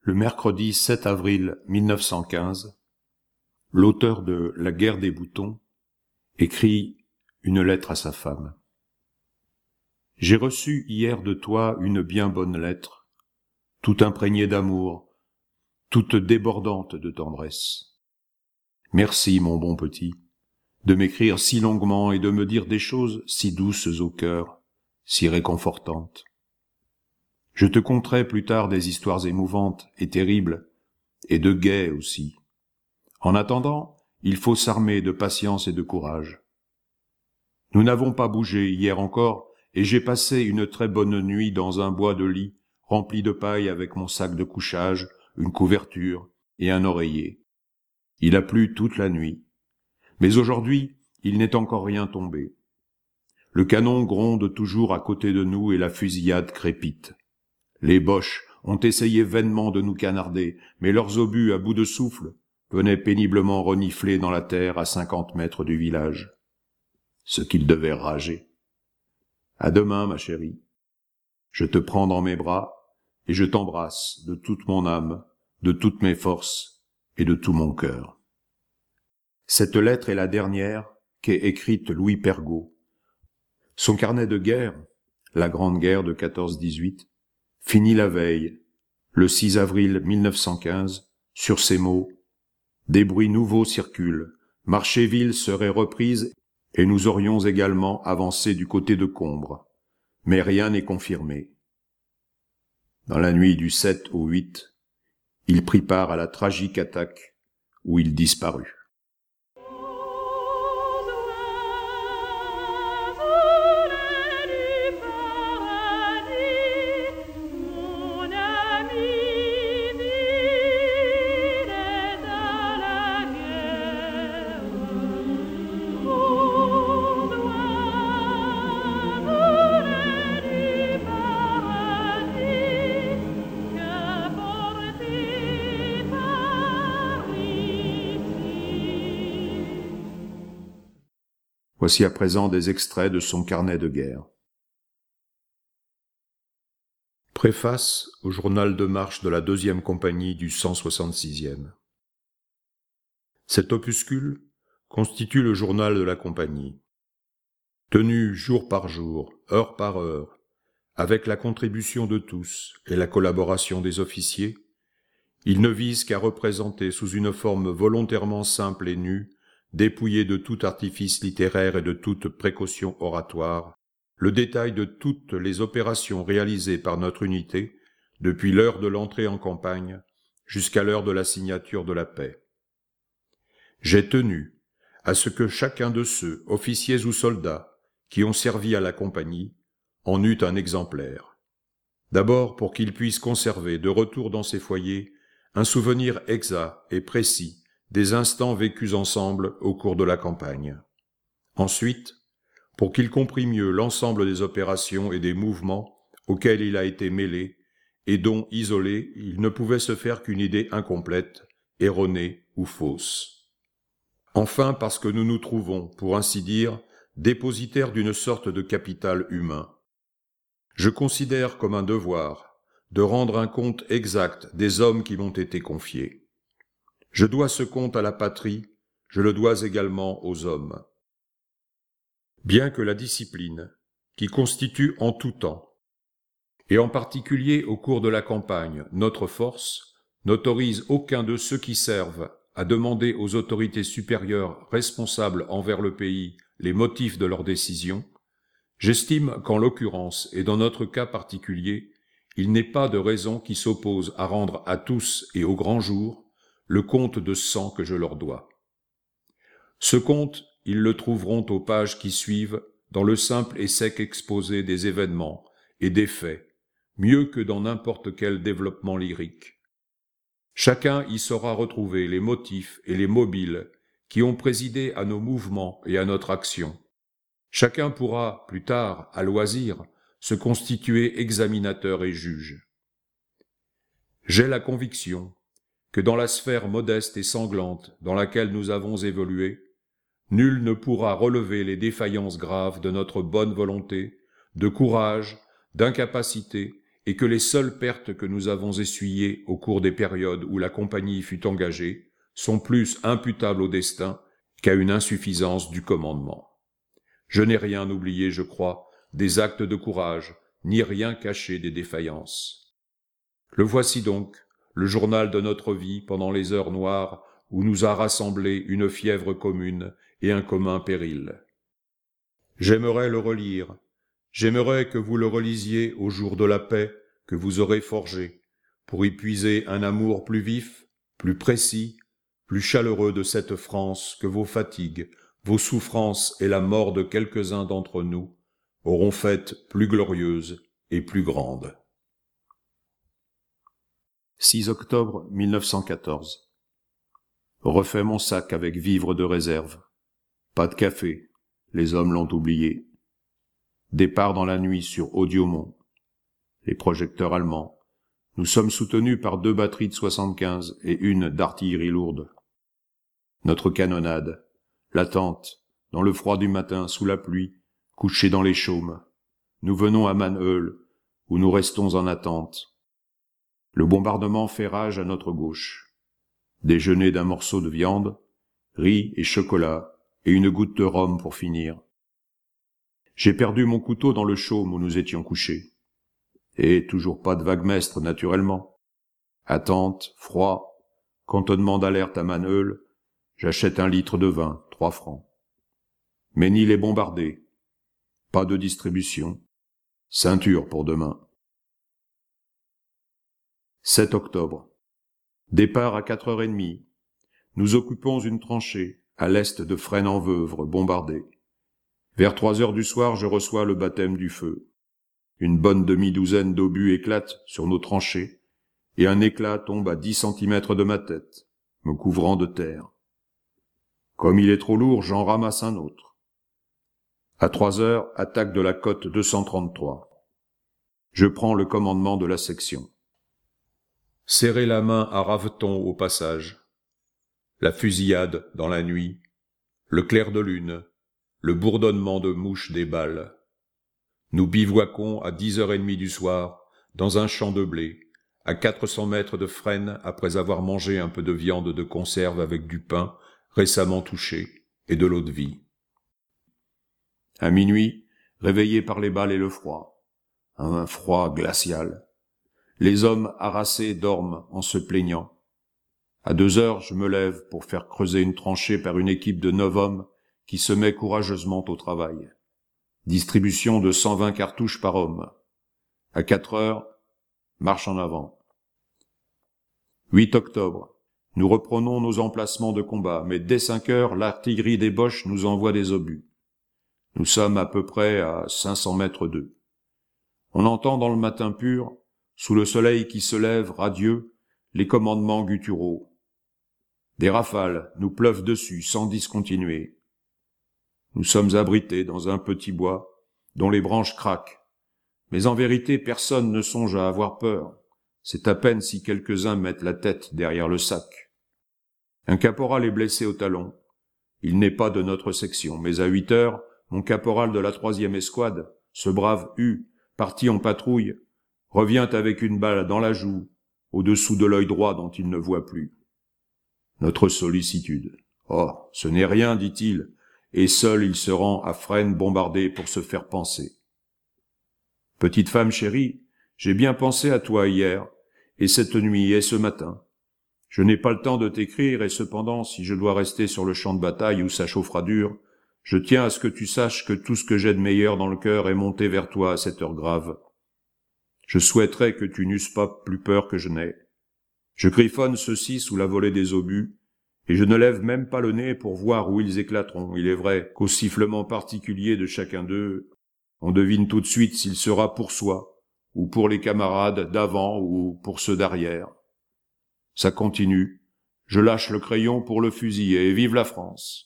Le mercredi 7 avril 1915, l'auteur de La guerre des boutons écrit une lettre à sa femme. « J'ai reçu hier de toi une bien bonne lettre, toute imprégnée d'amour, toute débordante de tendresse. Merci, mon bon petit, de m'écrire si longuement et de me dire des choses si douces au cœur, si réconfortantes. Je te conterai plus tard des histoires émouvantes et terribles, et de gaies aussi. En attendant, il faut s'armer de patience et de courage. Nous n'avons pas bougé hier encore, et j'ai passé une très bonne nuit dans un bois de lit, rempli de paille avec mon sac de couchage, une couverture et un oreiller. Il a plu toute la nuit. Mais aujourd'hui, il n'est encore rien tombé. Le canon gronde toujours à côté de nous et la fusillade crépite. Les Boches ont essayé vainement de nous canarder, mais leurs obus à bout de souffle venaient péniblement renifler dans la terre à 50 mètres du village. Ce qu'ils devaient rager. À demain, ma chérie. Je te prends dans mes bras et je t'embrasse de toute mon âme, de toutes mes forces et de tout mon cœur. Cette lettre est la dernière qu'ait écrite Louis Pergaud. Son carnet de guerre, la Grande Guerre de 14-18, finit la veille, le 6 avril 1915, sur ces mots « Des bruits nouveaux circulent, Marchéville serait reprise et nous aurions également avancé du côté de Combre, mais rien n'est confirmé. » Dans la nuit du 7 au 8, il prit part à la tragique attaque où il disparut. Voici à présent des extraits de son carnet de guerre. Préface au journal de marche de la 2e compagnie du 166e. Cet opuscule constitue le journal de la compagnie. Tenu jour par jour, heure par heure, avec la contribution de tous et la collaboration des officiers, il ne vise qu'à représenter sous une forme volontairement simple et nue, dépouillé de tout artifice littéraire et de toute précaution oratoire, le détail de toutes les opérations réalisées par notre unité depuis l'heure de l'entrée en campagne jusqu'à l'heure de la signature de la paix. J'ai tenu à ce que chacun de ceux, officiers ou soldats, qui ont servi à la compagnie, en eût un exemplaire. D'abord pour qu'il puisse conserver de retour dans ses foyers un souvenir exact et précis des instants vécus ensemble au cours de la campagne. Ensuite, pour qu'il comprît mieux l'ensemble des opérations et des mouvements auxquels il a été mêlé et dont, isolé, il ne pouvait se faire qu'une idée incomplète, erronée ou fausse. Enfin, parce que nous nous trouvons, pour ainsi dire, dépositaires d'une sorte de capital humain. Je considère comme un devoir de rendre un compte exact des hommes qui m'ont été confiés. Je dois ce compte à la patrie, je le dois également aux hommes. Bien que la discipline, qui constitue en tout temps, et en particulier au cours de la campagne, notre force, n'autorise aucun de ceux qui servent à demander aux autorités supérieures responsables envers le pays les motifs de leurs décisions, j'estime qu'en l'occurrence et dans notre cas particulier, il n'est pas de raison qui s'oppose à rendre à tous et au grand jour le compte de sang que je leur dois. Ce compte, ils le trouveront aux pages qui suivent dans le simple et sec exposé des événements et des faits, mieux que dans n'importe quel développement lyrique. Chacun y saura retrouver les motifs et les mobiles qui ont présidé à nos mouvements et à notre action. Chacun pourra, plus tard, à loisir, se constituer examinateur et juge. J'ai la conviction que dans la sphère modeste et sanglante dans laquelle nous avons évolué, nul ne pourra relever les défaillances graves de notre bonne volonté, de courage, d'incapacité et que les seules pertes que nous avons essuyées au cours des périodes où la compagnie fut engagée sont plus imputables au destin qu'à une insuffisance du commandement. Je n'ai rien oublié, je crois, des actes de courage, ni rien caché des défaillances. Le voici donc, le journal de notre vie pendant les heures noires où nous a rassemblés une fièvre commune et un commun péril. J'aimerais le relire, j'aimerais que vous le relisiez au jour de la paix que vous aurez forgé, pour y puiser un amour plus vif, plus précis, plus chaleureux de cette France que vos fatigues, vos souffrances et la mort de quelques-uns d'entre nous auront faite plus glorieuse et plus grande. 6 octobre 1914. Refais mon sac avec vivres de réserve. Pas de café, les hommes l'ont oublié. Départ dans la nuit sur Odiomont. Les projecteurs allemands. Nous sommes soutenus par 2 batteries de 75 et une d'artillerie lourde. Notre canonnade, l'attente, dans le froid du matin, sous la pluie, couchés dans les chaumes. Nous venons à Manheul, où nous restons en attente. Le bombardement fait rage à notre gauche. Déjeuner d'un morceau de viande, riz et chocolat, et une goutte de rhum pour finir. J'ai perdu mon couteau dans le chaume où nous étions couchés. Et toujours pas de vaguemestre, naturellement. Attente, froid, cantonnement d'alerte à Manheul, j'achète 1 litre de vin, 3 francs. Ménil est bombardé. Pas de distribution. Ceinture pour demain. 7 octobre. Départ à 4h30. Nous occupons une tranchée, à l'est de Fresnes-en-Veuvre, bombardée. Vers 3h du soir, je reçois le baptême du feu. Une bonne demi-douzaine d'obus éclatent sur nos tranchées, et un éclat tombe à 10 centimètres de ma tête, me couvrant de terre. Comme il est trop lourd, j'en ramasse un autre. À 3h, attaque de la côte 233. Je prends le commandement de la section. Serrer la main à Raveton au passage. La fusillade dans la nuit, le clair de lune, le bourdonnement de mouches des balles. Nous bivouaquons à 10h30 du soir, dans un champ de blé, à 400 mètres de Fresnes après avoir mangé un peu de viande de conserve avec du pain récemment touché et de l'eau-de-vie. À minuit, réveillé par les balles et le froid, un froid glacial. Les hommes harassés dorment en se plaignant. À 2h, je me lève pour faire creuser une tranchée par une équipe de 9 hommes qui se met courageusement au travail. Distribution de 120 cartouches par homme. À 4h, marche en avant. 8 octobre. Nous reprenons nos emplacements de combat, mais dès 5h, l'artillerie des Boches nous envoie des obus. Nous sommes à peu près à 500 mètres d'eux. On entend dans le matin pur, sous le soleil qui se lève radieux, les commandements gutturaux. Des rafales nous pleuvent dessus sans discontinuer. Nous sommes abrités dans un petit bois dont les branches craquent. Mais en vérité, personne ne songe à avoir peur. C'est à peine si quelques-uns mettent la tête derrière le sac. Un caporal est blessé au talon. Il n'est pas de notre section, mais à 8h, mon caporal de la 3e escouade, ce brave U, parti en patrouille, revient avec une balle dans la joue, au-dessous de l'œil droit dont il ne voit plus. Notre sollicitude. Oh, ce n'est rien, dit-il, et seul il se rend à Fresnes bombardé pour se faire panser. Petite femme chérie, j'ai bien pensé à toi hier, et cette nuit et ce matin. Je n'ai pas le temps de t'écrire, et cependant, si je dois rester sur le champ de bataille où ça chauffera dur, je tiens à ce que tu saches que tout ce que j'ai de meilleur dans le cœur est monté vers toi à cette heure grave. Je souhaiterais que tu n'eusses pas plus peur que je n'ai. Je griffonne ceci sous la volée des obus, et je ne lève même pas le nez pour voir où ils éclateront. Il est vrai qu'au sifflement particulier de chacun d'eux, on devine tout de suite s'il sera pour soi, ou pour les camarades d'avant, ou pour ceux d'arrière. Ça continue. Je lâche le crayon pour le fusiller, et vive la France.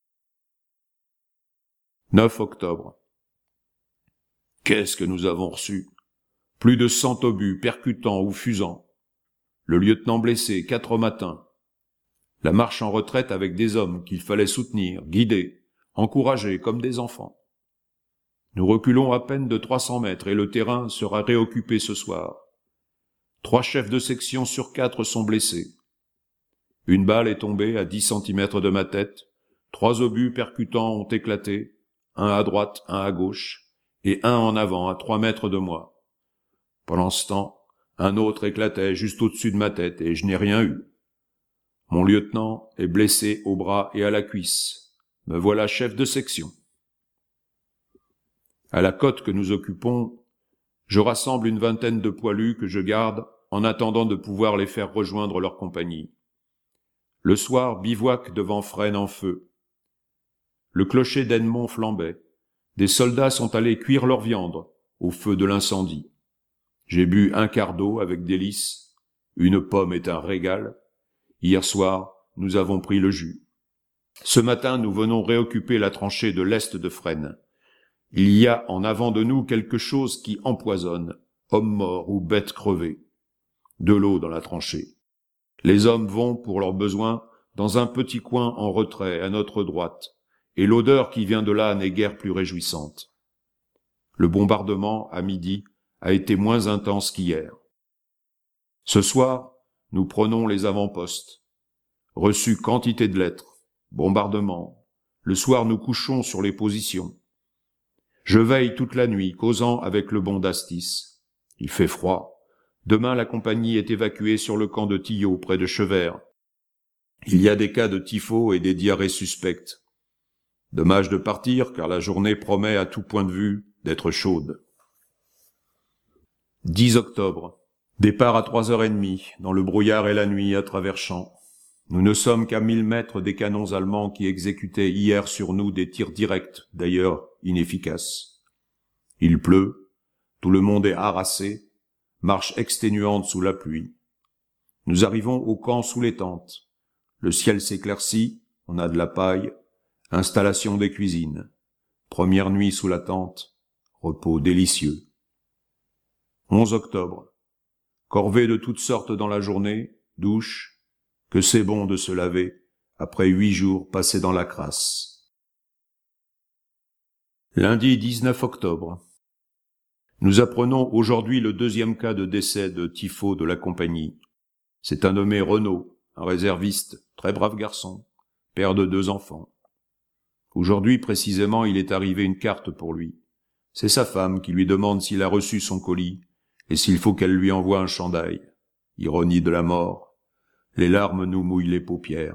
9 octobre. Qu'est-ce que nous avons reçu? Plus de 100 obus percutants ou fusants. Le lieutenant blessé, 4 au matin. La marche en retraite avec des hommes qu'il fallait soutenir, guider, encourager comme des enfants. Nous reculons à peine de 300 mètres et le terrain sera réoccupé ce soir. 3 chefs de section sur 4 sont blessés. Une balle est tombée à 10 centimètres de ma tête, 3 obus percutants ont éclaté, un à droite, un à gauche, et un en avant à 3 mètres de moi. Pendant ce temps, un autre éclatait juste au-dessus de ma tête et je n'ai rien eu. Mon lieutenant est blessé au bras et à la cuisse. Me voilà chef de section. À la côte que nous occupons, je rassemble une vingtaine de poilus que je garde en attendant de pouvoir les faire rejoindre leur compagnie. Le soir, bivouac devant Fresnes en feu. Le clocher d'Ennemont flambait. Des soldats sont allés cuire leur viande au feu de l'incendie. J'ai bu un quart d'eau avec délice. Une pomme est un régal. Hier soir, nous avons pris le jus. Ce matin, nous venons réoccuper la tranchée de l'est de Fresnes. Il y a en avant de nous quelque chose qui empoisonne, hommes morts ou bêtes crevées. De l'eau dans la tranchée. Les hommes vont, pour leurs besoins, dans un petit coin en retrait à notre droite, et l'odeur qui vient de là n'est guère plus réjouissante. Le bombardement, à midi, a été moins intense qu'hier. Ce soir, nous prenons les avant-postes. Reçu quantité de lettres, bombardement. Le soir, nous couchons sur les positions. Je veille toute la nuit, causant avec le bon d'Astis. Il fait froid. Demain, la compagnie est évacuée sur le camp de Tillot, près de Chevert. Il y a des cas de typho et des diarrhées suspectes. Dommage de partir, car la journée promet à tout point de vue d'être chaude. 10 octobre. Départ à 3h30, dans le brouillard et la nuit à travers champs. Nous ne sommes qu'à 1000 mètres des canons allemands qui exécutaient hier sur nous des tirs directs, d'ailleurs inefficaces. Il pleut, tout le monde est harassé, marche exténuante sous la pluie. Nous arrivons au camp sous les tentes. Le ciel s'éclaircit, on a de la paille, installation des cuisines. Première nuit sous la tente, repos délicieux. 11 octobre. Corvée de toutes sortes dans la journée, douche, que c'est bon de se laver, après 8 jours passés dans la crasse. Lundi 19 octobre. Nous apprenons aujourd'hui le 2e cas de décès de typho de la compagnie. C'est un nommé Renaud, un réserviste, très brave garçon, père de 2 enfants. Aujourd'hui, précisément, il est arrivé une carte pour lui. C'est sa femme qui lui demande s'il a reçu son colis et s'il faut qu'elle lui envoie un chandail. Ironie de la mort. Les larmes nous mouillent les paupières.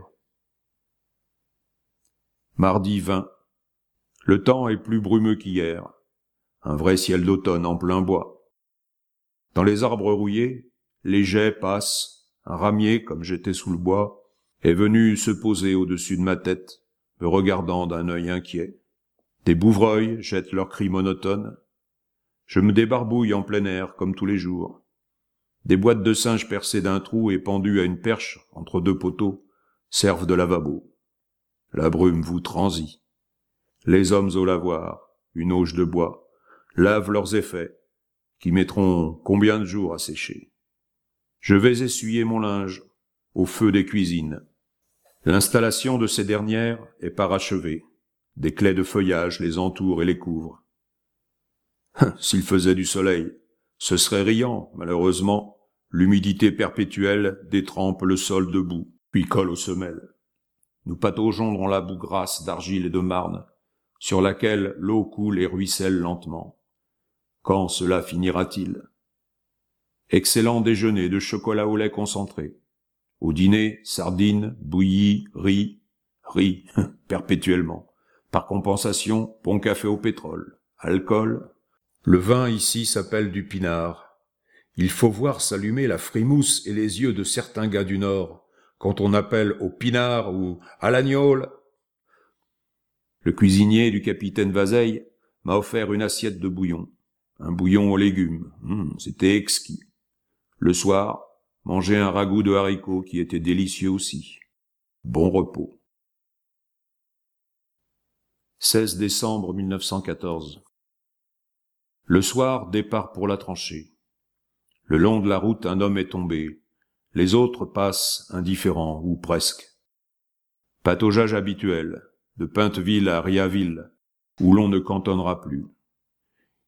Mardi 20. Le temps est plus brumeux qu'hier. Un vrai ciel d'automne en plein bois. Dans les arbres rouillés, les jets passent. Un ramier, comme j'étais sous le bois, est venu se poser au-dessus de ma tête, me regardant d'un œil inquiet. Des bouvreuils jettent leurs cris monotones. Je me débarbouille en plein air, comme tous les jours. Des boîtes de singes percées d'un trou et pendues à une perche, entre 2 poteaux, servent de lavabo. La brume vous transit. Les hommes au lavoir, une auge de bois, lavent leurs effets, qui mettront combien de jours à sécher. Je vais essuyer mon linge, au feu des cuisines. L'installation de ces dernières est parachevée. Des claies de feuillage les entourent et les couvrent. S'il faisait du soleil, ce serait riant, malheureusement. L'humidité perpétuelle détrempe le sol de boue, puis colle aux semelles. Nous pataugeons dans la boue grasse d'argile et de marne, sur laquelle l'eau coule et ruisselle lentement. Quand cela finira-t-il? Excellent déjeuner de chocolat au lait concentré. Au dîner, sardines, bouillies, riz, perpétuellement. Par compensation, bon café au pétrole. Alcool. Le vin ici s'appelle du pinard. Il faut voir s'allumer la frimousse et les yeux de certains gars du Nord, quand on appelle au pinard ou à l'agnole. Le cuisinier du capitaine Vazeille m'a offert une assiette de bouillon. Un bouillon aux légumes. C'était exquis. Le soir, manger un ragoût de haricots qui était délicieux aussi. Bon repos. 16 décembre 1914. Le soir, départ pour la tranchée. Le long de la route, un homme est tombé. Les autres passent indifférents, ou presque. Pataugeage habituel, de Pinteville à Riaville, où l'on ne cantonnera plus.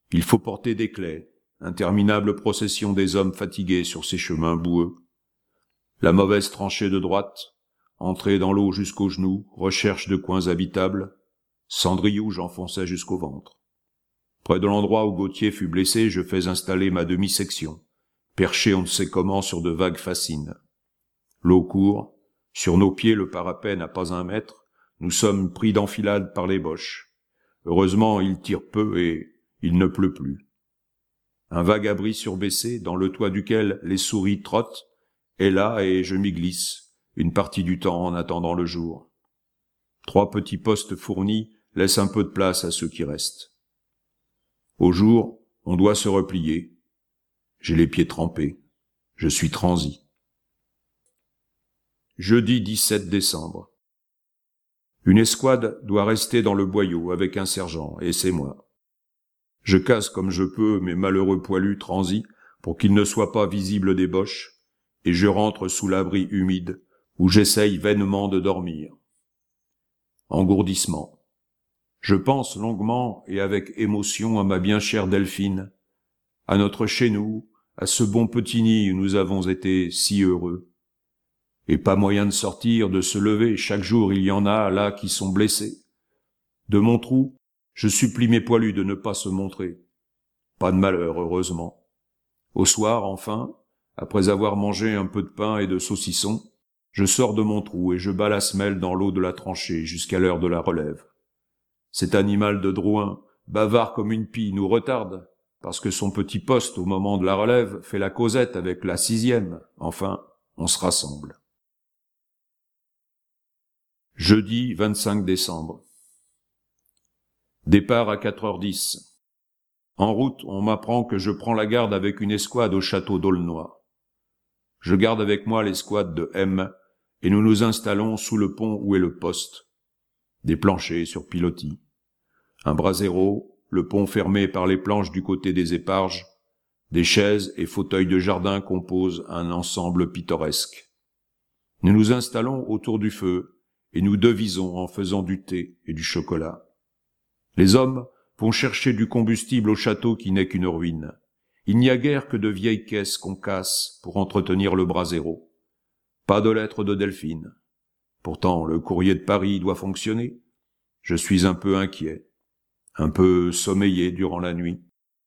Il faut porter des claies, interminable procession des hommes fatigués sur ces chemins boueux. La mauvaise tranchée de droite, entrée dans l'eau jusqu'aux genoux, recherche de coins habitables. Cendrillou j'enfonçais jusqu'au ventre. Près de l'endroit où Gautier fut blessé, je fais installer ma demi-section, perchée on ne sait comment sur de vagues fascines. L'eau court, sur nos pieds le parapet n'a pas 1 mètre, nous sommes pris d'enfilade par les boches. Heureusement, il tire peu et il ne pleut plus. Un vague abri surbaissé, dans le toit duquel les souris trottent, est là et je m'y glisse, une partie du temps en attendant le jour. 3 petits postes fournis laissent un peu de place à ceux qui restent. Au jour, on doit se replier. J'ai les pieds trempés. Je suis transi. Jeudi 17 décembre. Une escouade doit rester dans le boyau avec un sergent, et c'est moi. Je casse comme je peux mes malheureux poilus transis pour qu'ils ne soient pas visibles des boches, et je rentre sous l'abri humide où j'essaye vainement de dormir. Engourdissement. Je pense longuement et avec émotion à ma bien chère Delphine, à notre chez nous, à ce bon petit nid où nous avons été si heureux. Et pas moyen de sortir, de se lever, chaque jour il y en a là qui sont blessés. De mon trou, je supplie mes poilus de ne pas se montrer. Pas de malheur, heureusement. Au soir, enfin, après avoir mangé un peu de pain et de saucisson, je sors de mon trou et je bats la semelle dans l'eau de la tranchée jusqu'à l'heure de la relève. Cet animal de Drouin, bavard comme une pie, nous retarde, parce que son petit poste au moment de la relève fait la causette avec la 6e. Enfin, on se rassemble. Jeudi 25 décembre. Départ à 4h10. En route, on m'apprend que je prends la garde avec une escouade au château d'Aulnoy. Je garde avec moi l'escouade de M, et nous nous installons sous le pont où est le poste. Des planchers sur pilotis. Un brasero, le pont fermé par les planches du côté des éparges, des chaises et fauteuils de jardin composent un ensemble pittoresque. Nous nous installons autour du feu, et nous devisons en faisant du thé et du chocolat. Les hommes vont chercher du combustible au château qui n'est qu'une ruine. Il n'y a guère que de vieilles caisses qu'on casse pour entretenir le brasero. Pas de lettre de Delphine. Pourtant, le courrier de Paris doit fonctionner. Je suis un peu inquiet, un peu sommeillé durant la nuit.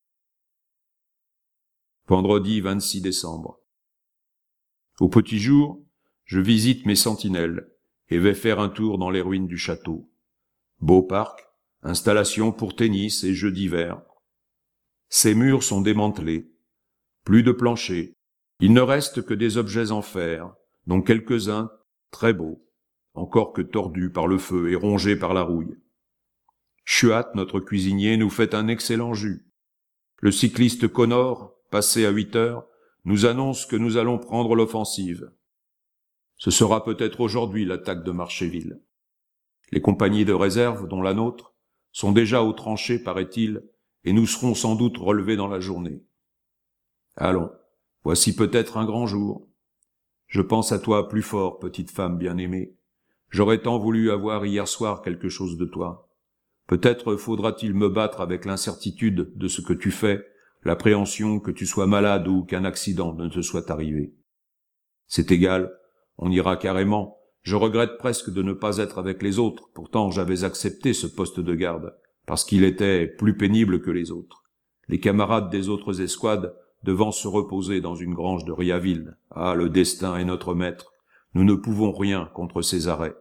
Vendredi 26 décembre. Au petit jour, je visite mes sentinelles et vais faire un tour dans les ruines du château. Beau parc, installation pour tennis et jeux d'hiver. Ses murs sont démantelés. Plus de plancher. Il ne reste que des objets en fer, dont quelques-uns très beaux, encore que tordus par le feu et rongés par la rouille. Chuat, notre cuisinier, nous fait un excellent jus. Le cycliste Connor, passé à 8 heures, nous annonce que nous allons prendre l'offensive. Ce sera peut-être aujourd'hui l'attaque de Marchéville. Les compagnies de réserve, dont la nôtre, sont déjà aux tranchées, paraît-il, et nous serons sans doute relevés dans la journée. Allons, voici peut-être un grand jour. Je pense à toi plus fort, petite femme bien-aimée. J'aurais tant voulu avoir hier soir quelque chose de toi. Peut-être faudra-t-il me battre avec l'incertitude de ce que tu fais, l'appréhension que tu sois malade ou qu'un accident ne te soit arrivé. C'est égal, on ira carrément. Je regrette presque de ne pas être avec les autres, pourtant j'avais accepté ce poste de garde, parce qu'il était plus pénible que les autres. Les camarades des autres escouades devant se reposer dans une grange de Riaville. Ah, le destin est notre maître. Nous ne pouvons rien contre ses arrêts.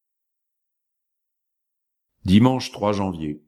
Dimanche 3 janvier.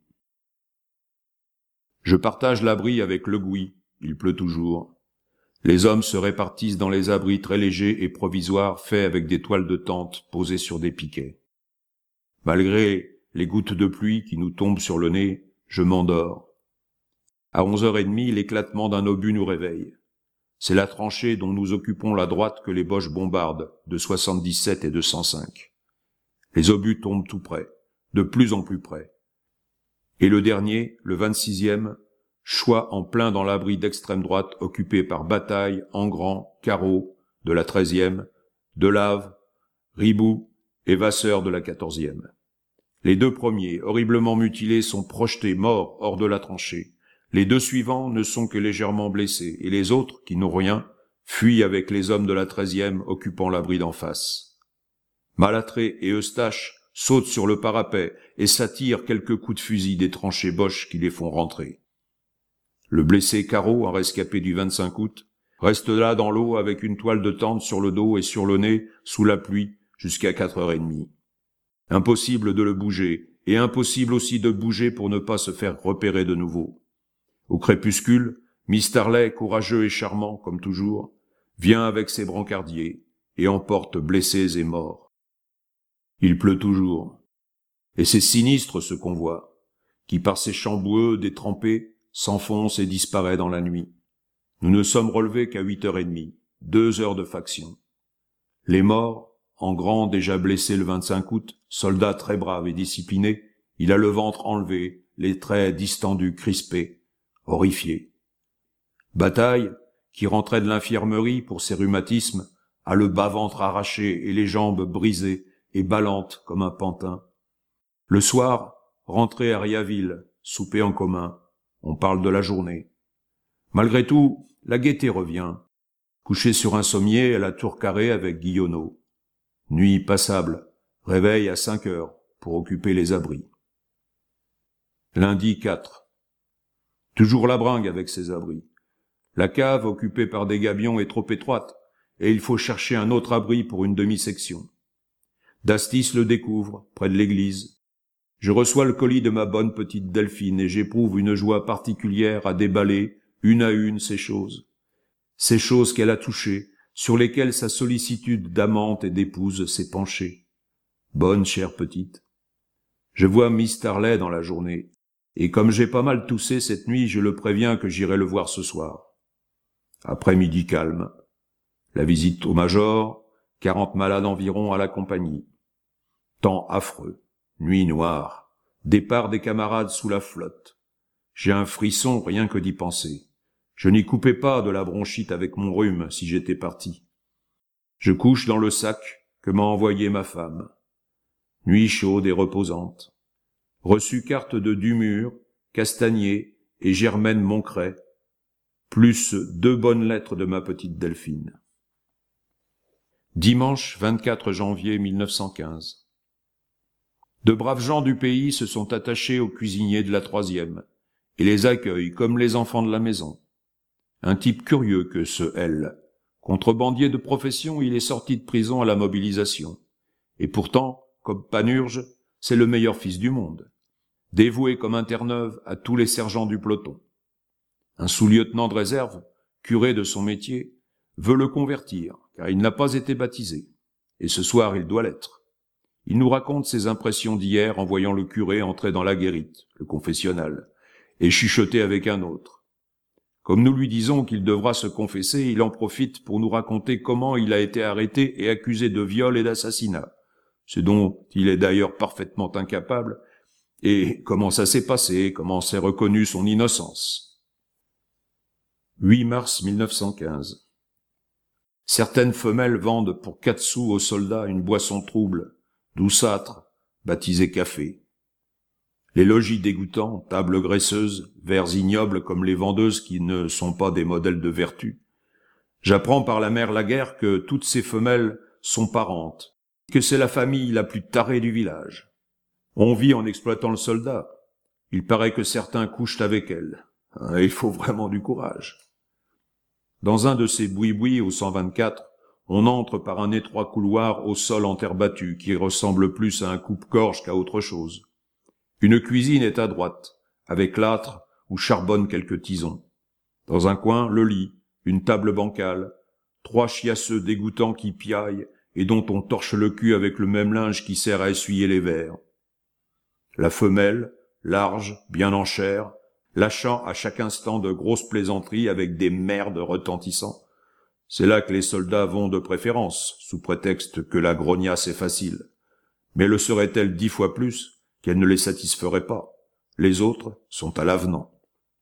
Je partage l'abri avec Le Gouy. Il pleut toujours. Les hommes se répartissent dans les abris très légers et provisoires faits avec des toiles de tente posées sur des piquets. Malgré les gouttes de pluie qui nous tombent sur le nez, je m'endors. À 11h30, l'éclatement d'un obus nous réveille. C'est la tranchée dont nous occupons la droite que les Boches bombardent, de 77 et de 105. Les obus tombent tout près, de plus en plus près. Et le dernier, le 26e, choix en plein dans l'abri d'extrême droite occupé par Bataille, Engrand, Carreau, de la 13e, Delave, Ribou et Vasseur de la 14e. Les 2 premiers, horriblement mutilés, sont projetés morts hors de la tranchée. Les 2 suivants ne sont que légèrement blessés, et les autres, qui n'ont rien, fuient avec les hommes de la 13e occupant l'abri d'en face. Malatré et Eustache sautent sur le parapet et s'attirent quelques coups de fusil des tranchées Boche qui les font rentrer. Le blessé Carreau, un rescapé du 25 août, reste là dans l'eau avec une toile de tente sur le dos et sur le nez, sous la pluie, jusqu'à 4h30. Impossible de le bouger, et impossible aussi de bouger pour ne pas se faire repérer de nouveau. Au crépuscule, Miss Tarlet, courageux et charmant, comme toujours, vient avec ses brancardiers et emporte blessés et morts. Il pleut toujours, et c'est sinistre ce convoi, qui par ses champs boueux détrempés s'enfonce et disparaît dans la nuit. Nous ne sommes relevés qu'à 8h30, 2 heures de faction. Les morts, en grand déjà blessé le 25 août, soldat très brave et discipliné, il a le ventre enlevé, les traits distendus, crispés, horrifiés. Bataille, qui rentrait de l'infirmerie pour ses rhumatismes, a le bas-ventre arraché et les jambes brisées et ballantes comme un pantin. Le soir, rentré à Riaville, souper en commun, on parle de la journée. Malgré tout, la gaieté revient. Couché sur un sommier à la tour carrée avec Guillonneau. Nuit passable, réveil à 5 heures pour occuper les abris. Lundi 4. Toujours la bringue avec ses abris. La cave, occupée par des gabions, est trop étroite, et il faut chercher un autre abri pour une demi-section. Dastis le découvre, près de l'église. Je reçois le colis de ma bonne petite Delphine, et j'éprouve une joie particulière à déballer, une à une, ces choses qu'elle a touchées, sur lesquelles sa sollicitude d'amante et d'épouse s'est penchée. Bonne chère petite. Je vois Miss Tarlet dans la journée, et comme j'ai pas mal toussé cette nuit, je le préviens que j'irai le voir ce soir. Après-midi calme. La visite au major, 40 malades environ à la compagnie. Temps affreux, nuit noire, départ des camarades sous la flotte. J'ai un frisson rien que d'y penser. Je n'y coupais pas de la bronchite avec mon rhume si j'étais parti. Je couche dans le sac que m'a envoyé ma femme. Nuit chaude et reposante. Reçu carte de Dumur, Castagnier et Germaine Moncret, plus 2 bonnes lettres de ma petite Delphine. Dimanche 24 janvier 1915. De braves gens du pays se sont attachés aux cuisiniers de la 3e et les accueillent comme les enfants de la maison. Un type curieux que ce L. Contrebandier de profession, il est sorti de prison à la mobilisation. Et pourtant, comme Panurge, c'est le meilleur fils du monde. Dévoué comme un Terre-Neuve à tous les sergents du peloton. Un sous-lieutenant de réserve, curé de son métier, veut le convertir, car il n'a pas été baptisé. Et ce soir, il doit l'être. Il nous raconte ses impressions d'hier en voyant le curé entrer dans la guérite, le confessionnal, et chuchoter avec un autre. Comme nous lui disons qu'il devra se confesser, il en profite pour nous raconter comment il a été arrêté et accusé de viol et d'assassinat, ce dont il est d'ailleurs parfaitement incapable, et comment ça s'est passé, comment s'est reconnue son innocence. 8 mars 1915. Certaines femelles vendent pour 4 sous aux soldats une boisson trouble, douceâtre, baptisée café. Les logis dégoûtants, tables graisseuses, verres ignobles comme les vendeuses qui ne sont pas des modèles de vertu. J'apprends par la mère Laguerre que toutes ces femelles sont parentes, que c'est la famille la plus tarée du village. On vit en exploitant le soldat. Il paraît que certains couchent avec elles. Il faut vraiment du courage. Dans un de ces boui-boui au 124, on entre par un étroit couloir au sol en terre battue qui ressemble plus à un coupe-gorge qu'à autre chose. Une cuisine est à droite, avec l'âtre où charbonnent quelques tisons. Dans un coin, le lit, une table bancale, 3 chiasseux dégoûtants qui piaillent et dont on torche le cul avec le même linge qui sert à essuyer les verres. La femelle, large, bien en chair, lâchant à chaque instant de grosses plaisanteries avec des merdes retentissants. C'est là que les soldats vont de préférence, sous prétexte que la grognasse est facile. Mais le serait-elle 10 fois plus qu'elle ne les satisferait pas. Les autres sont à l'avenant.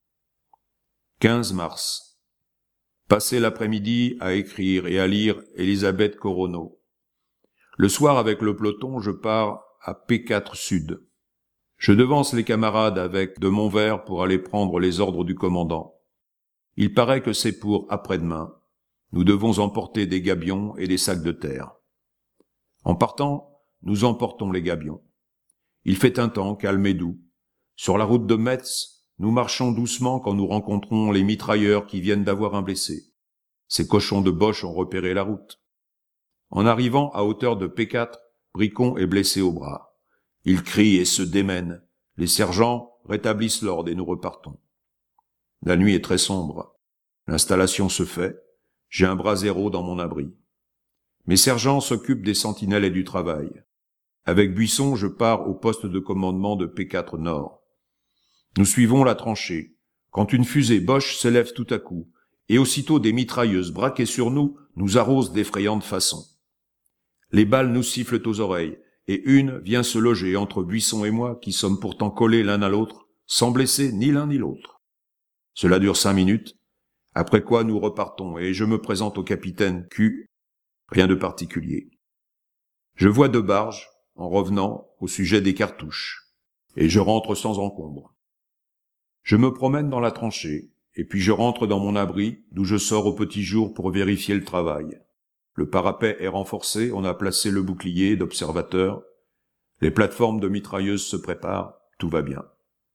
15 mars. Passé l'après-midi à écrire et à lire Elisabeth Coronneau. Le soir avec le peloton, je pars à P4 Sud. Je devance les camarades avec de Montvert pour aller prendre les ordres du commandant. Il paraît que c'est pour après-demain. Nous devons emporter des gabions et des sacs de terre. En partant, nous emportons les gabions. Il fait un temps calme et doux. Sur la route de Metz, nous marchons doucement quand nous rencontrons les mitrailleurs qui viennent d'avoir un blessé. Ces cochons de Boche ont repéré la route. En arrivant à hauteur de P4, Bricon est blessé au bras. Il crie et se démène. Les sergents rétablissent l'ordre et nous repartons. La nuit est très sombre. L'installation se fait. J'ai un brasero dans mon abri. Mes sergents s'occupent des sentinelles et du travail. Avec Buisson, je pars au poste de commandement de P4 Nord. Nous suivons la tranchée, quand une fusée Boche s'élève tout à coup, et aussitôt des mitrailleuses braquées sur nous nous arrosent d'effrayantes façons. Les balles nous sifflent aux oreilles, et une vient se loger entre Buisson et moi, qui sommes pourtant collés l'un à l'autre, sans blesser ni l'un ni l'autre. Cela dure 5 minutes, après quoi nous repartons, et je me présente au capitaine Q. Rien de particulier. Je vois 2 barges, en revenant au sujet des cartouches, et je rentre sans encombre. Je me promène dans la tranchée, et puis je rentre dans mon abri, d'où je sors au petit jour pour vérifier le travail. Le parapet est renforcé, on a placé le bouclier d'observateur, les plateformes de mitrailleuses se préparent, tout va bien.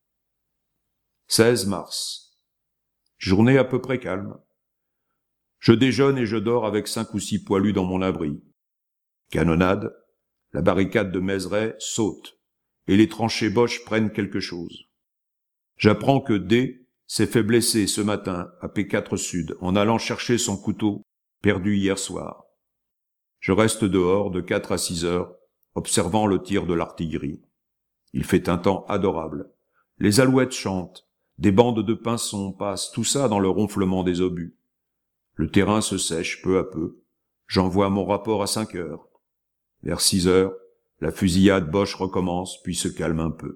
16 mars. Journée à peu près calme. Je déjeune et je dors avec 5 ou 6 poilus dans mon abri. Canonnade, la barricade de Mézeray saute, et les tranchées Boche prennent quelque chose. J'apprends que D s'est fait blesser ce matin à P4 Sud en allant chercher son couteau perdu hier soir. Je reste dehors de 4 à 6 heures, observant le tir de l'artillerie. Il fait un temps adorable. Les alouettes chantent, des bandes de pinsons passent, tout ça dans le ronflement des obus. Le terrain se sèche peu à peu. J'envoie mon rapport à 5 heures. Vers 6 heures, la fusillade Boche recommence, puis se calme un peu.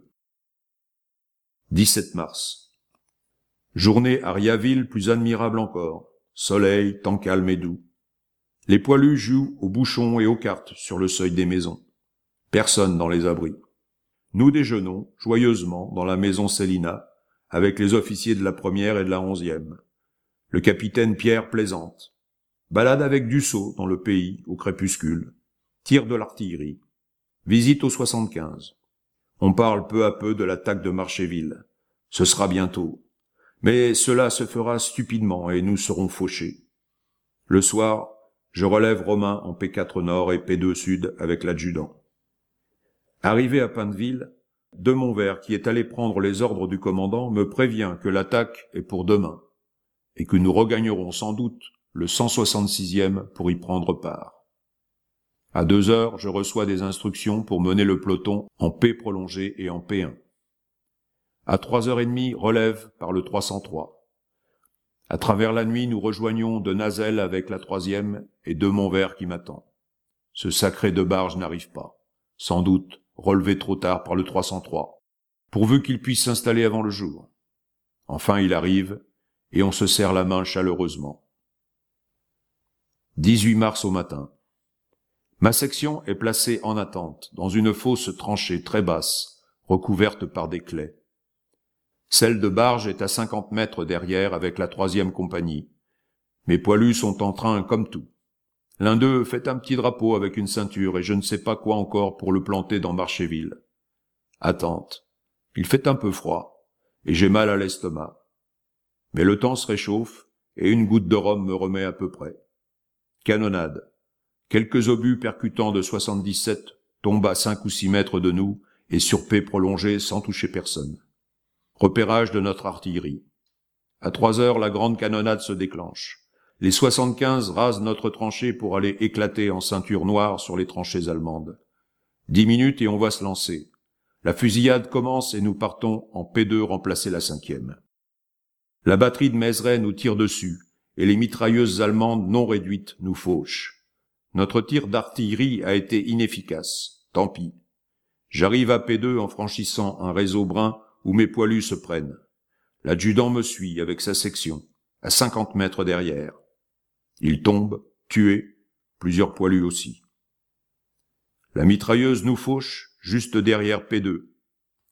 17 mars. Journée à Riaville plus admirable encore. Soleil, temps calme et doux. Les poilus jouent aux bouchons et aux cartes sur le seuil des maisons. Personne dans les abris. Nous déjeunons, joyeusement, dans la maison Célina, avec les officiers de la 1e et de la 11e. Le capitaine Pierre plaisante. Balade avec Dussault dans le pays, au crépuscule. Tir de l'artillerie. Visite au 75. On parle peu à peu de l'attaque de Marchéville. Ce sera bientôt. Mais cela se fera stupidement et nous serons fauchés. Le soir, je relève Romain en P4 Nord et P2 Sud avec l'adjudant. Arrivé à Painville, de Montvert, qui est allé prendre les ordres du commandant, me prévient que l'attaque est pour demain et que nous regagnerons sans doute le 166e pour y prendre part. À 2 heures, je reçois des instructions pour mener le peloton en P prolongé et en P1. À 3h30, relève par le 303. À travers la nuit, nous rejoignons de Nazelles avec la 3e et de Montvert qui m'attend. Ce sacré de barge n'arrive pas. Sans doute relevé trop tard par le 303, pourvu qu'il puisse s'installer avant le jour. Enfin, il arrive, et on se serre la main chaleureusement. 18 mars au matin. Ma section est placée en attente, dans une fosse tranchée très basse, recouverte par des claies. Celle de barge est à 50 mètres derrière avec la 3e compagnie. Mes poilus sont en train comme tout. L'un d'eux fait un petit drapeau avec une ceinture et je ne sais pas quoi encore pour le planter dans Marchéville. Attente. Il fait un peu froid et j'ai mal à l'estomac. Mais le temps se réchauffe et une goutte de rhum me remet à peu près. Canonnade. Quelques obus percutants de 77 tombent à 5 ou 6 mètres de nous et sur P prolongé sans toucher personne. Repérage de notre artillerie. À 3 heures, la grande canonnade se déclenche. Les 75 rasent notre tranchée pour aller éclater en ceinture noire sur les tranchées allemandes. 10 minutes et on va se lancer. La fusillade commence et nous partons en P2 remplacer la 5e. La batterie de Mézeray nous tire dessus et les mitrailleuses allemandes non réduites nous fauchent. Notre tir d'artillerie a été inefficace. Tant pis. J'arrive à P2 en franchissant un réseau brun où mes poilus se prennent. L'adjudant me suit avec sa section, à 50 mètres derrière. Il tombe, tué, plusieurs poilus aussi. La mitrailleuse nous fauche juste derrière P2.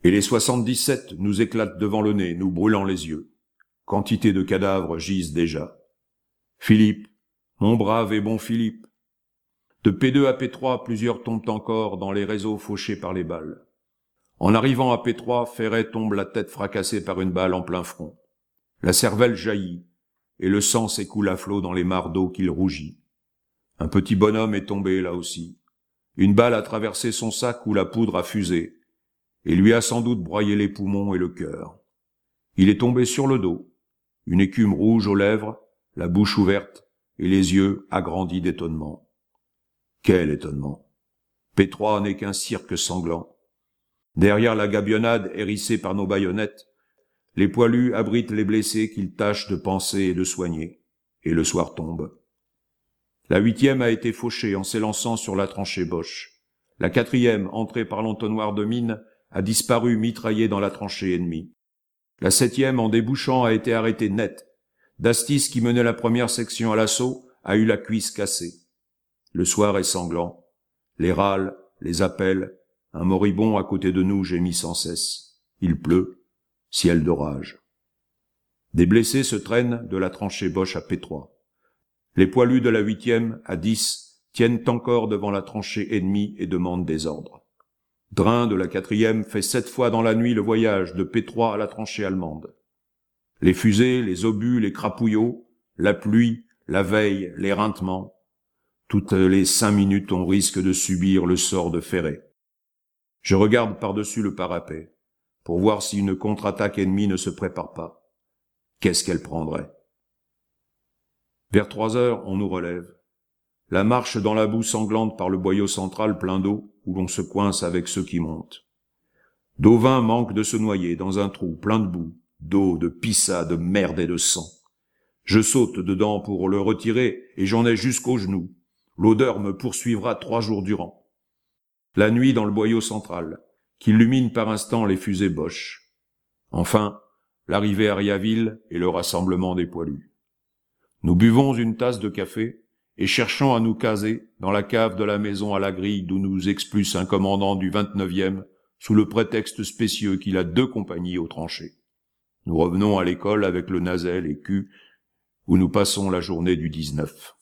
Et les 77 nous éclatent devant le nez, nous brûlant les yeux. Quantité de cadavres gisent déjà. Philippe, mon brave et bon Philippe. De P2 à P3, plusieurs tombent encore dans les réseaux fauchés par les balles. En arrivant à P3, Ferret tombe la tête fracassée par une balle en plein front. La cervelle jaillit, et le sang s'écoule à flot dans les mares d'eau qu'il rougit. Un petit bonhomme est tombé là aussi. Une balle a traversé son sac où la poudre a fusé, et lui a sans doute broyé les poumons et le cœur. Il est tombé sur le dos, une écume rouge aux lèvres, la bouche ouverte, et les yeux agrandis d'étonnement. Quel étonnement! P3 n'est qu'un cirque sanglant. Derrière la gabionnade hérissée par nos baïonnettes, les poilus abritent les blessés qu'ils tâchent de panser et de soigner, et le soir tombe. La 8e a été fauchée en s'élançant sur la tranchée Boche. La 4e, entrée par l'entonnoir de mine, a disparu mitraillée dans la tranchée ennemie. La 7e, en débouchant, a été arrêtée net. Dastis, qui menait la première section à l'assaut, a eu la cuisse cassée. Le soir est sanglant. Les râles, les appels, un moribond à côté de nous gémit sans cesse. Il pleut, ciel d'orage. Des blessés se traînent de la tranchée Boche à P3. Les poilus de la 8e, à 10, tiennent encore devant la tranchée ennemie et demandent des ordres. Drin de la 4e fait 7 fois dans la nuit le voyage de P3 à la tranchée allemande. Les fusées, les obus, les crapouillots, la pluie, la veille, l'éreintement. Toutes les 5 minutes, on risque de subir le sort de Ferret. Je regarde par-dessus le parapet, pour voir si une contre-attaque ennemie ne se prépare pas. Qu'est-ce qu'elle prendrait? Vers 3 heures, on nous relève. La marche dans la boue sanglante par le boyau central plein d'eau, où l'on se coince avec ceux qui montent. Dauvin manque de se noyer dans un trou plein de boue, d'eau, de pissa, de merde et de sang. Je saute dedans pour le retirer, et j'en ai jusqu'aux genoux. L'odeur me poursuivra 3 jours durant. La nuit dans le boyau central, qui illumine par instant les fusées Boche. Enfin, l'arrivée à Riaville et le rassemblement des poilus. Nous buvons une tasse de café et cherchons à nous caser dans la cave de la maison à la grille d'où nous expulse un commandant du 29e sous le prétexte spécieux qu'il a 2 compagnies aux tranchées. Nous revenons à l'école avec le Nazel et Q, où nous passons la journée du 19.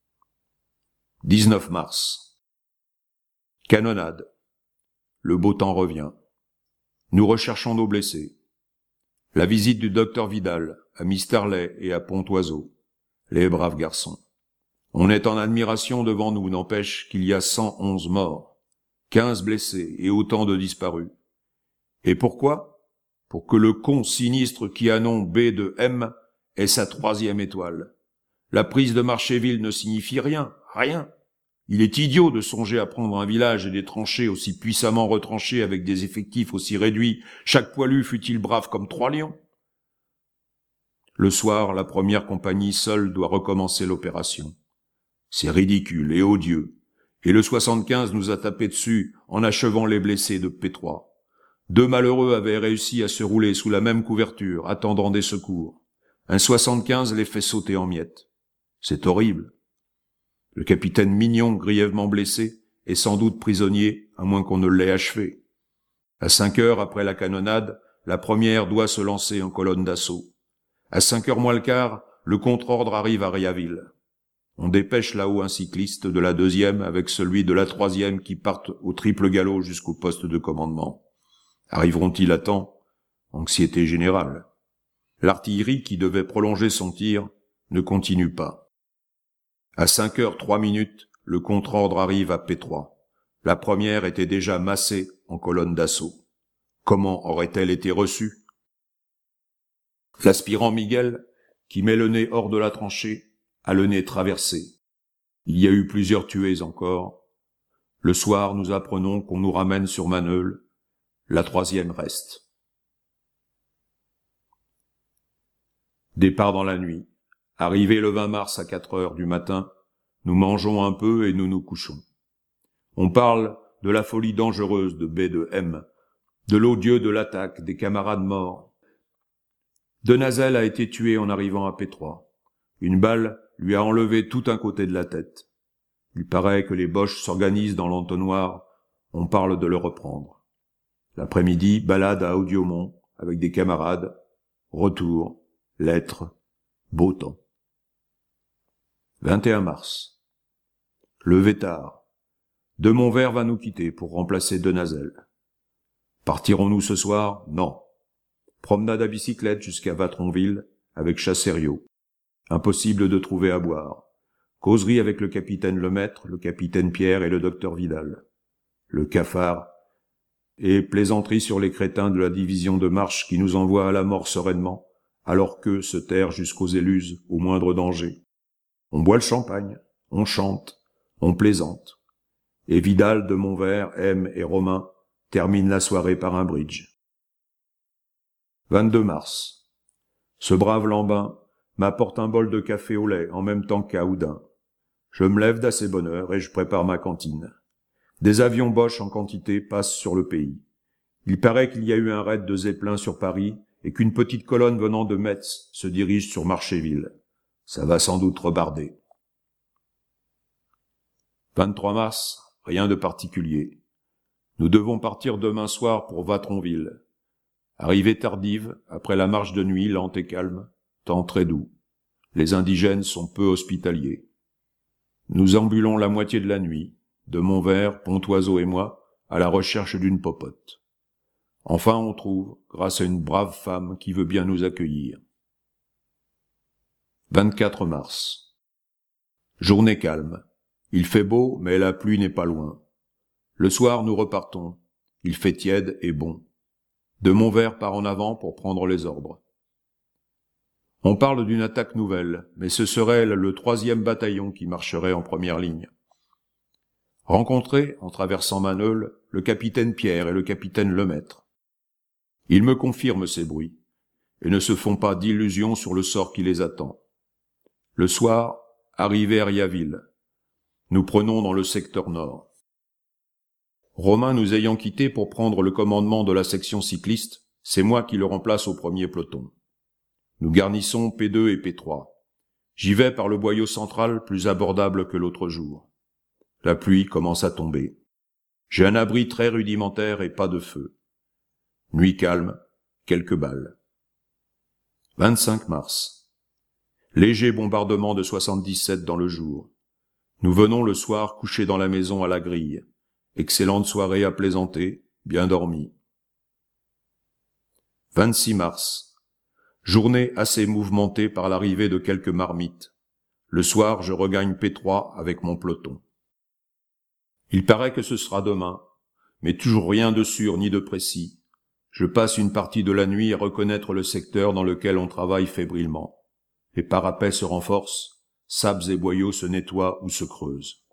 19 mars. Canonnade. Le beau temps revient. Nous recherchons nos blessés. La visite du docteur Vidal à Misterlet et à Pontoiseau. Les braves garçons. On est en admiration devant nous, n'empêche qu'il y a 111 morts, 15 blessés et autant de disparus. Et pourquoi? Pour que le con sinistre qui a nom B de M ait sa 3e étoile. La prise de Marchéville ne signifie rien, rien. Il est idiot de songer à prendre un village et des tranchées aussi puissamment retranchées avec des effectifs aussi réduits, chaque poilu fût-il brave comme 3 lions. Le soir, la première compagnie seule doit recommencer l'opération. C'est ridicule et odieux. Et le 75 nous a tapé dessus en achevant les blessés de P3. 2 malheureux avaient réussi à se rouler sous la même couverture, attendant des secours. Un 75 les fait sauter en miettes. C'est horrible. Le capitaine Mignon, grièvement blessé, est sans doute prisonnier, à moins qu'on ne l'ait achevé. À 5 heures après la canonnade, la première doit se lancer en colonne d'assaut. À 5 heures moins le quart, le contre-ordre arrive à Riaville. On dépêche là-haut un cycliste de la 2e avec celui de la 3e qui partent au triple galop jusqu'au poste de commandement. Arriveront-ils à temps? Anxiété générale. L'artillerie qui devait prolonger son tir ne continue pas. À 5 heures 3 minutes, le contre-ordre arrive à P3. La première était déjà massée en colonne d'assaut. Comment aurait-elle été reçue? L'aspirant Miguel, qui met le nez hors de la tranchée, a le nez traversé. Il y a eu plusieurs tués encore. Le soir, nous apprenons qu'on nous ramène sur Maneul. La 3e reste. Départ dans la nuit. Arrivé le 20 mars à 4 heures du matin, nous mangeons un peu et nous nous couchons. On parle de la folie dangereuse de B de M, de l'odieux de l'attaque, des camarades morts. De Nazel a été tué en arrivant à P3. Une balle lui a enlevé tout un côté de la tête. Il paraît que les Boches s'organisent dans l'entonnoir, on parle de le reprendre. L'après-midi, balade à Audiomont avec des camarades. Retour, lettres, beau temps. 21 mars. Levé tard. De Montvert va nous quitter pour remplacer Denazel. Partirons-nous ce soir? Non. Promenade à bicyclette jusqu'à Vatronville avec Chassériau. Impossible de trouver à boire. Causerie avec le capitaine Lemaître, le capitaine Pierre et le docteur Vidal. Le cafard et plaisanterie sur les crétins de la division de marche qui nous envoient à la mort sereinement, alors qu'eux se terrent jusqu'aux éluses au moindre danger. On boit le champagne, on chante, on plaisante. Et Vidal, de Montvert, M et Romain terminent la soirée par un bridge. 22 mars. Ce brave lambin m'apporte un bol de café au lait en même temps qu'à Houdin. Je me lève d'assez bonne heure et je prépare ma cantine. Des avions Bosch en quantité passent sur le pays. Il paraît qu'il y a eu un raid de Zeppelin sur Paris et qu'une petite colonne venant de Metz se dirige sur Marchéville. Ça va sans doute rebarder. 23 mars, rien de particulier. Nous devons partir demain soir pour Vatronville. Arrivée tardive, après la marche de nuit lente et calme, temps très doux. Les indigènes sont peu hospitaliers. Nous ambulons la moitié de la nuit, de Montvert, Pontoiseau et moi, à la recherche d'une popote. Enfin on trouve, grâce à une brave femme qui veut bien nous accueillir. 24 mars. Journée calme. Il fait beau, mais la pluie n'est pas loin. Le soir, nous repartons. Il fait tiède et bon. De Montvert part en avant pour prendre les ordres. On parle d'une attaque nouvelle, mais ce serait le 3e bataillon qui marcherait en première ligne. Rencontré, en traversant Maneul, le capitaine Pierre et le capitaine Lemaître. Ils me confirment ces bruits, et ne se font pas d'illusions sur le sort qui les attend. Le soir, arrivé à Riaville. Nous prenons dans le secteur nord. Romain nous ayant quittés pour prendre le commandement de la section cycliste, c'est moi qui le remplace au premier peloton. Nous garnissons P2 et P3. J'y vais par le boyau central plus abordable que l'autre jour. La pluie commence à tomber. J'ai un abri très rudimentaire et pas de feu. Nuit calme, quelques balles. 25 mars. Léger bombardement de 77 dans le jour. Nous venons le soir coucher dans la maison à la grille. Excellente soirée à plaisanter, bien dormi. 26 mars. Journée assez mouvementée par l'arrivée de quelques marmites. Le soir, je regagne P3 avec mon peloton. Il paraît que ce sera demain, mais toujours rien de sûr ni de précis. Je passe une partie de la nuit à reconnaître le secteur dans lequel on travaille fébrilement. Les parapets se renforcent, sables et boyaux se nettoient ou se creusent.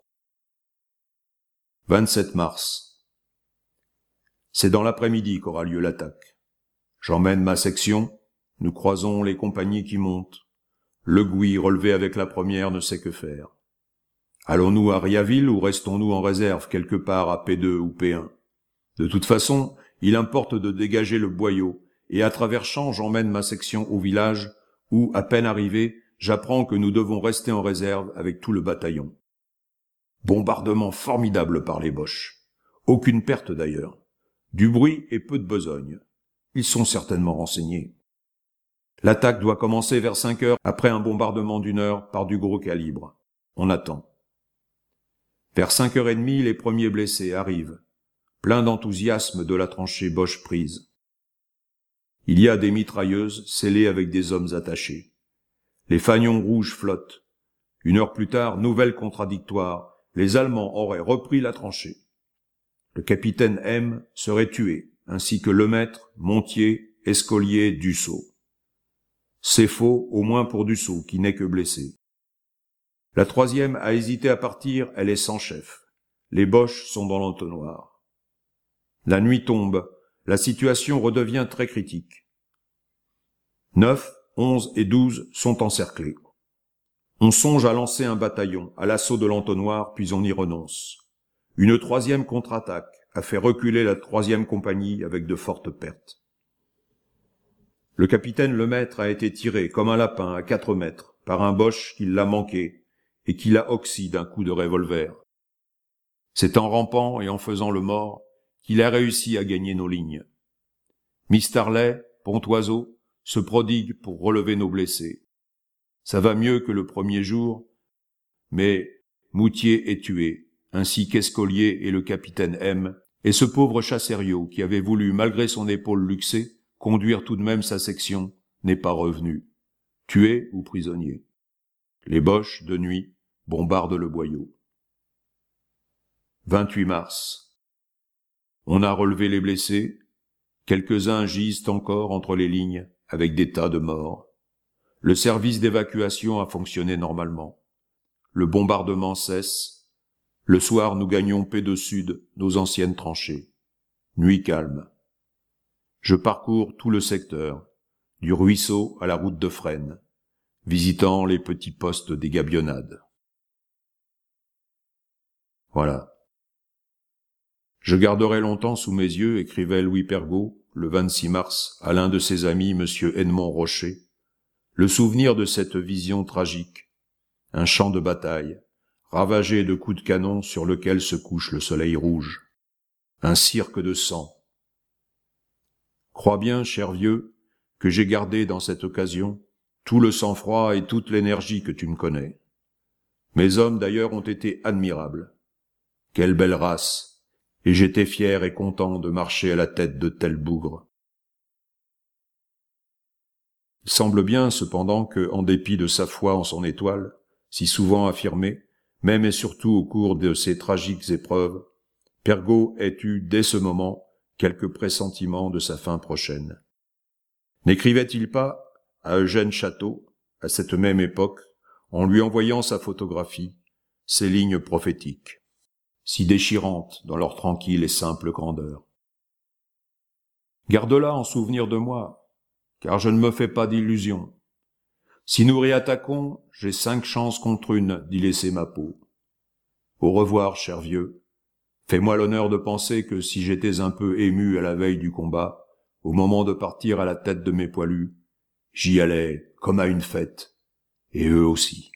27 mars. C'est dans l'après-midi qu'aura lieu l'attaque. J'emmène ma section, nous croisons les compagnies qui montent. Le Gouy, relevé avec la première, ne sait que faire. Allons-nous à Riaville ou restons-nous en réserve quelque part à P2 ou P1? De toute façon, il importe de dégager le boyau, et à travers champs, j'emmène ma section au village où, à peine arrivé, j'apprends que nous devons rester en réserve avec tout le bataillon. Bombardement formidable par les Boches. Aucune perte d'ailleurs. Du bruit et peu de besogne. Ils sont certainement renseignés. L'attaque doit commencer vers 5 heures après un bombardement d'1 heure par du gros calibre. On attend. Vers 5h30, les premiers blessés arrivent, pleins d'enthousiasme de la tranchée Boche prise. Il y a des mitrailleuses scellées avec des hommes attachés. Les fanions rouges flottent. 1 heure plus tard, nouvelle contradictoire, les Allemands auraient repris la tranchée. Le capitaine M serait tué, ainsi que Lemaître, Montier, Escolier, Dussault. C'est faux, au moins pour Dussault, qui n'est que blessé. La 3e a hésité à partir, elle est sans chef. Les Boches sont dans l'entonnoir. La nuit tombe, la situation redevient très critique. 9, 11 et 12 sont encerclés. On songe à lancer un bataillon à l'assaut de l'entonnoir, puis on y renonce. Une 3e contre-attaque a fait reculer la 3e compagnie avec de fortes pertes. Le capitaine Lemaître a été tiré comme un lapin à 4 mètres par un Boche qui l'a manqué et qui l'a oxy d'un coup de revolver. C'est en rampant et en faisant le mort qu'il a réussi à gagner nos lignes. Mistarlet, Pontoiseau, se prodigue pour relever nos blessés. Ça va mieux que le premier jour, mais Moutier est tué, ainsi qu'Escolier et le capitaine M, et ce pauvre Chassériau, qui avait voulu, malgré son épaule luxée, conduire tout de même sa section, n'est pas revenu. Tué ou prisonnier. Les Boches, de nuit, bombardent le boyau. 28 mars. On a relevé les blessés. Quelques-uns gisent encore entre les lignes, avec des tas de morts. Le service d'évacuation a fonctionné normalement. Le bombardement cesse. Le soir, nous gagnons P2 Sud, nos anciennes tranchées. Nuit calme. Je parcours tout le secteur, du ruisseau à la route de Fresnes, visitant les petits postes des gabionnades. Voilà. Je garderai longtemps sous mes yeux, écrivait Louis Pergaud, le 26 mars, à l'un de ses amis, M. Edmond Rocher, le souvenir de cette vision tragique, un champ de bataille, ravagé de coups de canon sur lequel se couche le soleil rouge, un cirque de sang. Crois bien, cher vieux, que j'ai gardé dans cette occasion tout le sang-froid et toute l'énergie que tu me connais. Mes hommes d'ailleurs ont été admirables. Quelle belle race, et j'étais fier et content de marcher à la tête de tel bougre. Il semble bien, cependant, que, en dépit de sa foi en son étoile, si souvent affirmée, même et surtout au cours de ces tragiques épreuves, Pergaud ait eu, dès ce moment, quelques pressentiments de sa fin prochaine. N'écrivait-il pas à Eugène Château, à cette même époque, en lui envoyant sa photographie, ces lignes prophétiques, si déchirantes dans leur tranquille et simple grandeur. Garde-la en souvenir de moi, car je ne me fais pas d'illusions. Si nous réattaquons, j'ai 5 chances contre 1 d'y laisser ma peau. Au revoir, cher vieux. Fais-moi l'honneur de penser que si j'étais un peu ému à la veille du combat, au moment de partir à la tête de mes poilus, j'y allais comme à une fête, et eux aussi.